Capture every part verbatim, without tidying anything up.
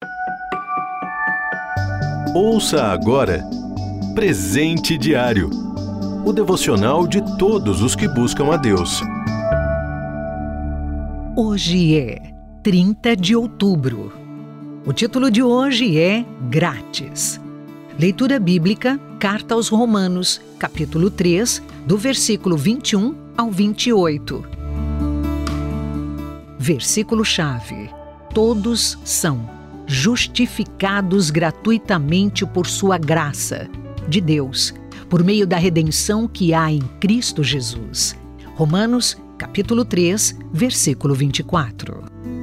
Ouça agora Presente Diário, o devocional de todos os que buscam a Deus. Hoje é trinta de outubro. O título de hoje é Grátis. Leitura bíblica, Carta aos Romanos, capítulo três, do versículo vinte e um ao vinte e oito. Versículo-chave: todos são justificados gratuitamente por sua graça, de Deus, por meio da redenção que há em Cristo Jesus. Romanos, capítulo três, versículo vinte e quatro.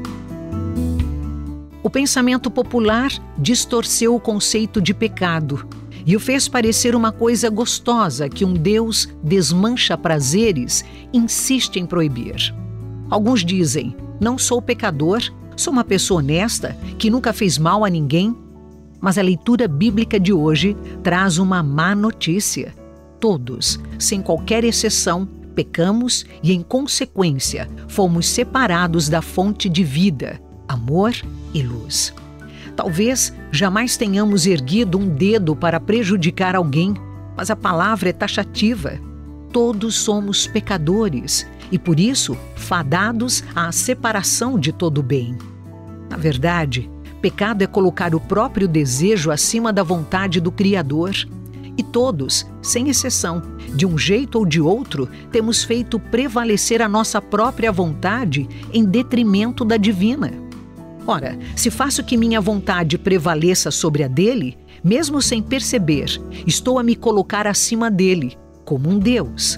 O pensamento popular distorceu o conceito de pecado e o fez parecer uma coisa gostosa que um Deus desmancha prazeres e insiste em proibir. Alguns dizem: não sou pecador, sou uma pessoa honesta que nunca fez mal a ninguém. Mas a leitura bíblica de hoje traz uma má notícia. Todos, sem qualquer exceção, pecamos e, em consequência, fomos separados da fonte de vida, amor e luz. Talvez jamais tenhamos erguido um dedo para prejudicar alguém, mas a palavra é taxativa. Todos somos pecadores e, por isso, fadados à separação de todo o bem. Na verdade, pecado é colocar o próprio desejo acima da vontade do Criador. E todos, sem exceção, de um jeito ou de outro, temos feito prevalecer a nossa própria vontade em detrimento da divina. Ora, se faço que minha vontade prevaleça sobre a dele, mesmo sem perceber, estou a me colocar acima dele, como um Deus.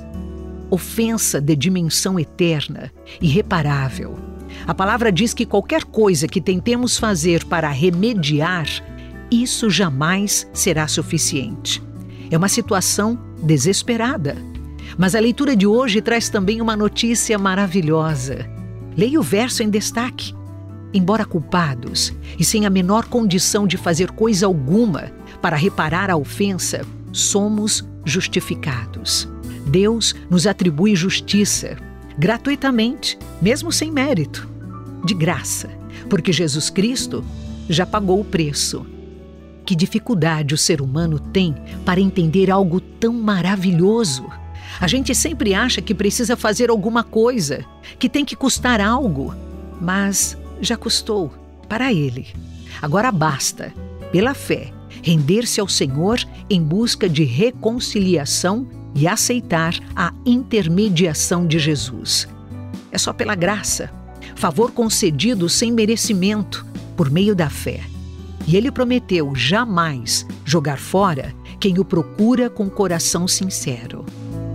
Ofensa de dimensão eterna, irreparável. A palavra diz que qualquer coisa que tentemos fazer para remediar, isso jamais será suficiente. É uma situação desesperada. Mas a leitura de hoje traz também uma notícia maravilhosa. Leia o verso em destaque. Embora culpados e sem a menor condição de fazer coisa alguma para reparar a ofensa, somos justificados. Deus nos atribui justiça, gratuitamente, mesmo sem mérito, de graça, porque Jesus Cristo já pagou o preço. Que dificuldade o ser humano tem para entender algo tão maravilhoso. A gente sempre acha que precisa fazer alguma coisa, que tem que custar algo, mas já custou para Ele. Agora basta, pela fé, render-se ao Senhor em busca de reconciliação e aceitar a intermediação de Jesus. É só pela graça, favor concedido sem merecimento, por meio da fé. E Ele prometeu jamais jogar fora quem o procura com coração sincero.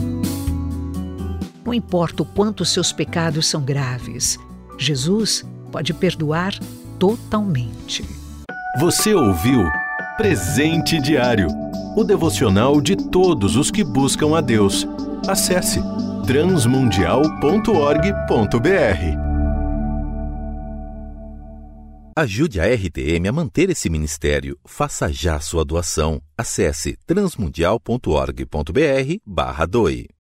Não importa o quanto seus pecados são graves, Jesus pode perdoar totalmente. Você ouviu Presente Diário, o devocional de todos os que buscam a Deus. Acesse transmundial ponto org ponto br. Ajude a R T M a manter esse ministério. Faça já sua doação. Acesse transmundial ponto org ponto br barra doe.